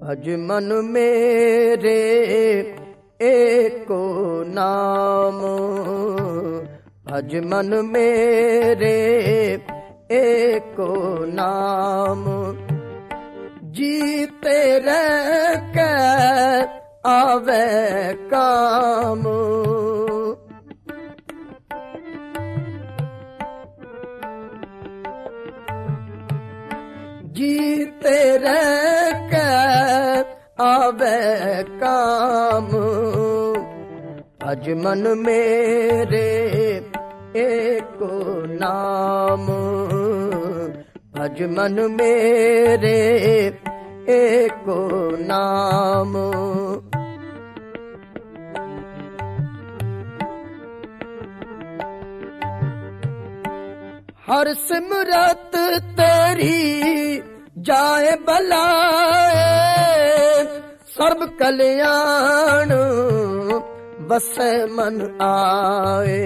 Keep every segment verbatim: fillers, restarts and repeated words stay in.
भज मन मेरे एको नाम, भज मन मेरे एको नाम। जीते रह के आवे काम, जीते रह के आवे काम। भज मन मेरे एको नाम, भज मन मेरे एको नाम। हर सिमरत तेरी जाए बलाए, सर्व कल्याण बसे मन आए।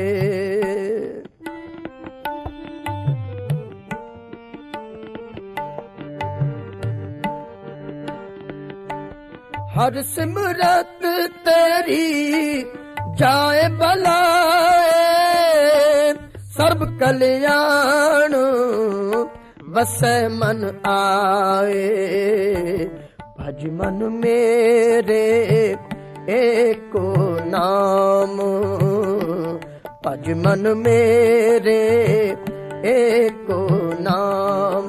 हर सिमरत तेरी जाए बलाए, सर्व कल्याण बसे मन आए। भज मन मेरे एको नाम, भज मन मेरे एको नाम।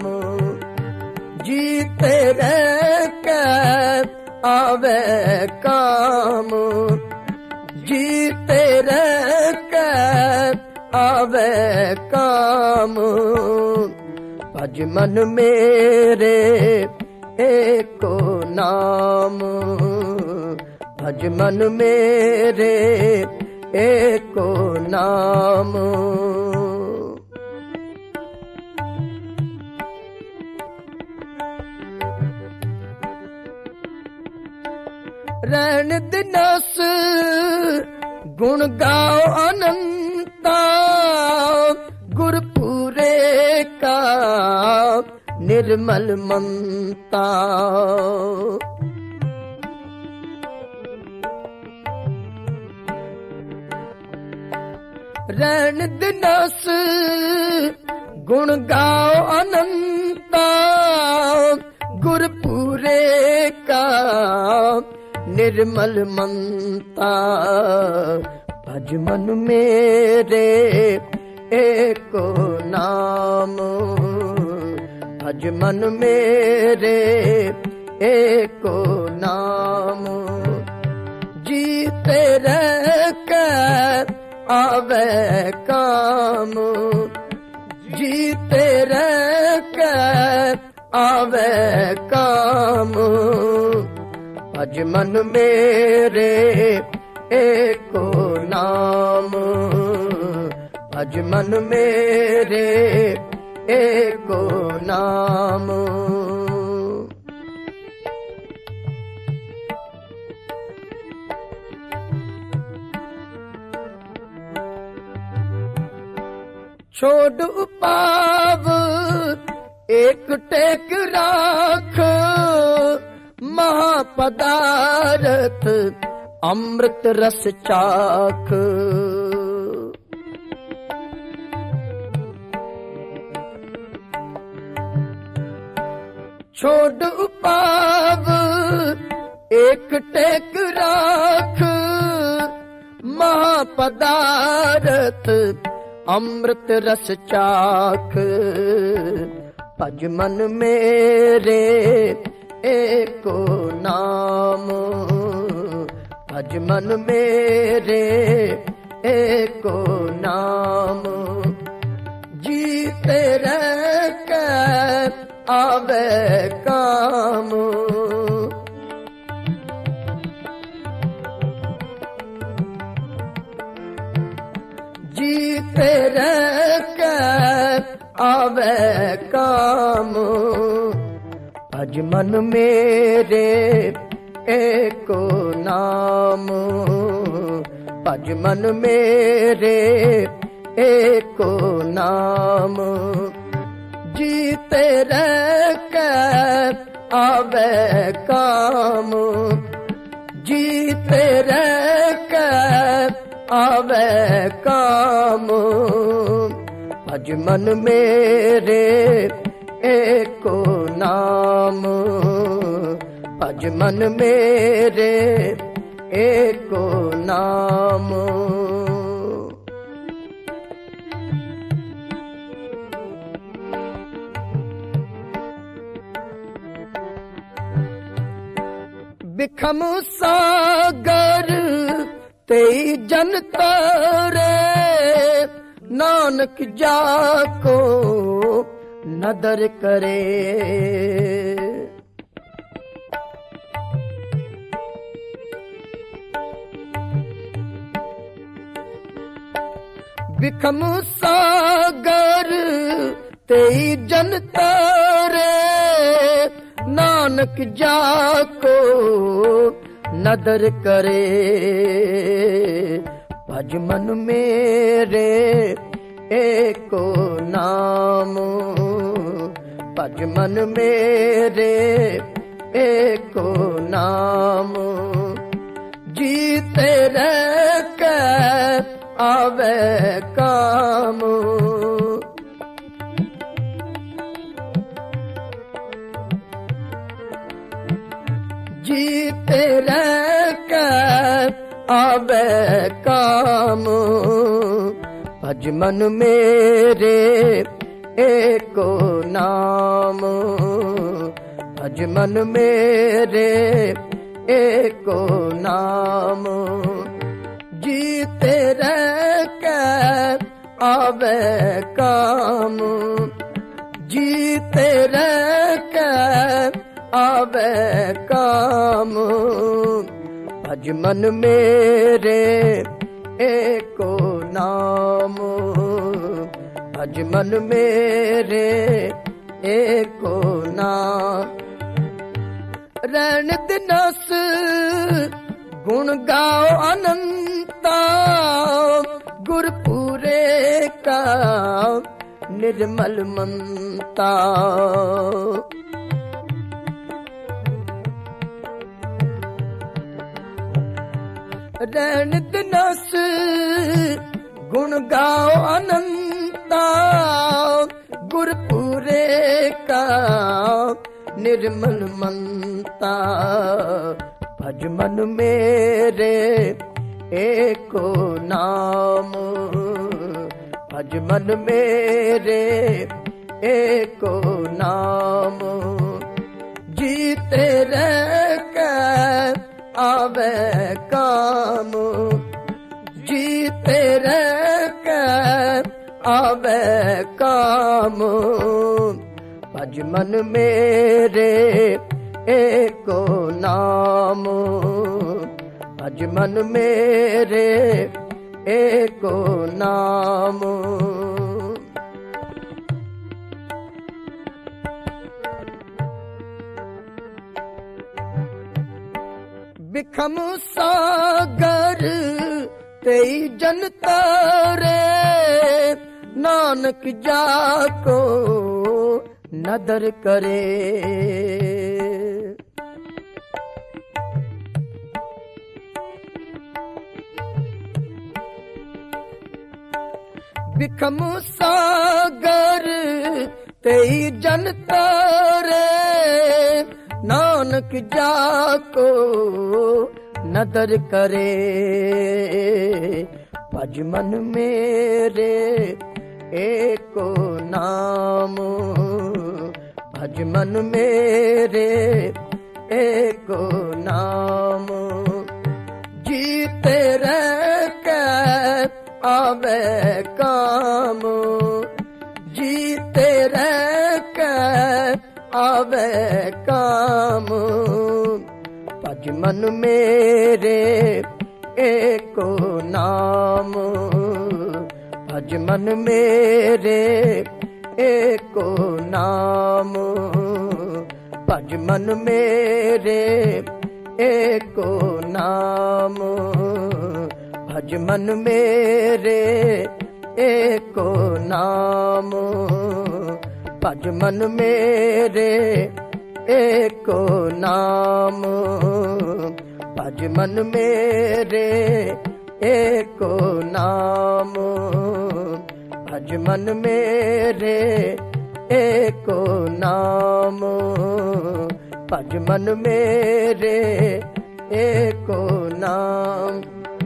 जीते रह के आवे काम, जीते रह के आवे काम। भज मन मेरे एको नाम, भज मन मेरे एको नाम। रैन दिनस गुण गाओ अनंता, गुरपुरे का निर्मल मनता। रैन दिनस गुण गाओ अनंता, गुरपुरे का निर्मल मनता। भज मन मेरे एको नाम, भज मन मेरे एको नाम। जीते रह के आवे काम, जीते रह के आवे काम। भज मन मेरे एको नाम, भज मन मेरे एको नाम। छोड़ उपाव एक टेक राख, महापदारथ अमृत रस चाख। छोड़ उपाव एक टेक राख, महापदारथ अमृत रस चाख। भज मन मेरे एको नाम, भज मन मेरे एको नाम। जीते रह के आवे काम, जीते रह के आवे काम। भज मन मेरे एको नाम, भज मन मेरे एको नाम। जीते रह के आवे काम, जीते रह के आवे काम। भज मन मेरे एको नाम, भज मन मेरे एको नाम। बिखम सागर तेई जन तारे, नानक जाको नदर करे। बिखम सागर तेई जन तारे, नानक जाको नदर करे। भज मन मेरे एको नाम, भज मन मेरे एको नाम। जीते रह के आवे काम, जीते रह के आवे काम। भज मन मेरे एको नाम, भज मन मेरे एको नाम। जीते रह के आवे काम, जीते रह के आवे काम। भज मन मेरे एको नाम, भज मन मेरे एको नाम। रैन दिनस गुण गाओ अनंता, गुरपुरे का निर्मल मनता। रैन दिनस गुण गाओ अनंता, गुरपुरे का निर्मल मनता। भज मन मेरे एको नाम, भज मन मेरे एको नाम। जीते रह के आवे काम, जीते रह के आवे काम। भज मन मेरे एको नाम, भज मन मेरे एको नाम। बिखम सागर तेई जन तारे, नानक जाको नदर करे। बिखम सागर तेई जन तारे, नानक जाको नदर करे। भज मन मेरे एको नाम, भज मन मेरे एको नाम। जीते रह के आवे काम, जीते रह के आवे काम। भज मन मेरे एको नाम, भज मन मेरे एको नाम। भज मन मेरे एको नाम, भज मन मेरे एको नाम। भज मन मेरे एको नाम भज मन मेरे एको नाम भज मन मेरे एको नाम भज मन मेरे एको नाम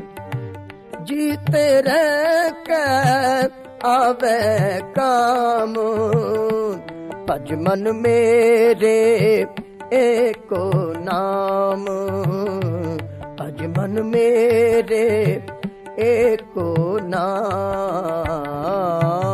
जीते रह के आवे काम भज मन मेरे एको नाम भज मन मेरे एको नाम।